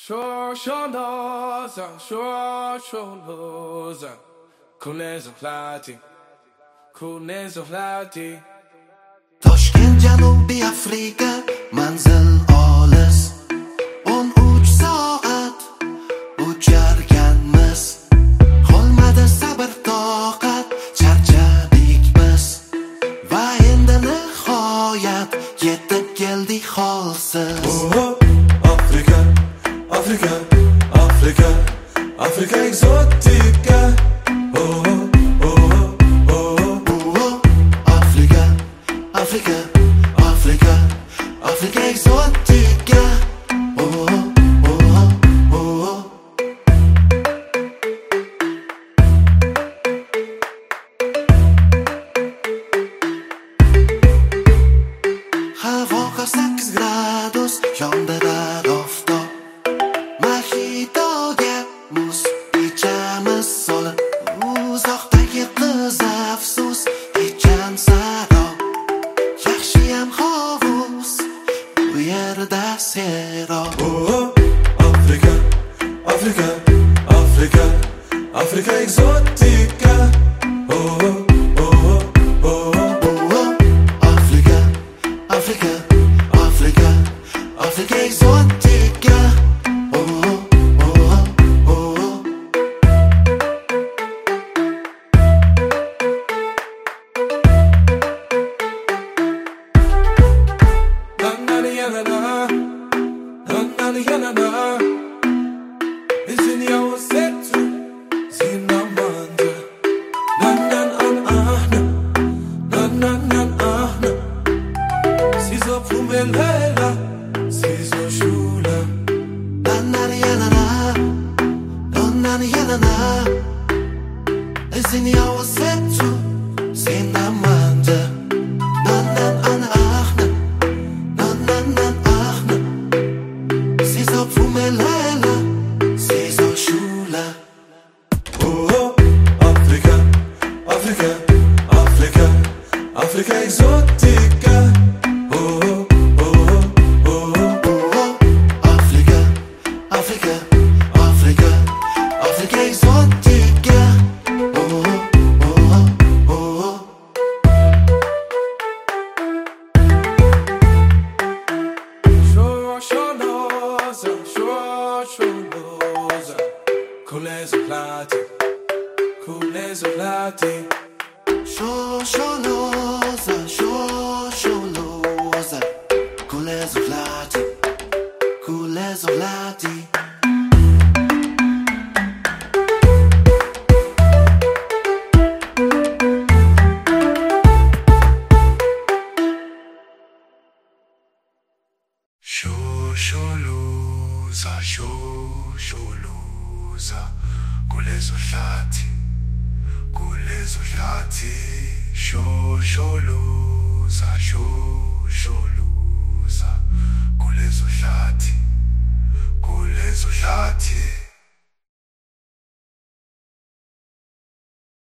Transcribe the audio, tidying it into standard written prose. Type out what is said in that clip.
Shosholoza, shosholoza, kunezolati, kunezolati. Toshkent Janubiy Afrika, manzil olis. 13 soat ucharganmiz. Qolmadi sabr toqat, charchadik biz. Va endi nihoyat yetib keldik holsiz. Afrika, Afrika, Afrika, Afrika exotica. Afrika, Afrika, Afrika, Afrika exotica. Havoga 8 gradus, yondirar oftob. Mahitoga muz ichamiz solib. Uzoqdagi qiz afsus, ichan sarob. Yaxshiyam hovuz, bu yerda serob. Afrika, Afrika, Afrika, Afrika exotica. Afrika, Afrika, Afrika, Afrika exotica. Izini yawasethu sinamandla. Sizophumelela, sizoshula. Afrika, Afrika, Afrika, Afrika exotica. Afrika, Afrika, Afrika, Afrika exotica. Shosholoza, shosholoza, kunezolati, kunezolati. Shosholoza, shosholoza, kulezolati, kulezolati. Shosholoza, shosholoza, kulezolati, kulezolati. Shosholoza, shosholoza.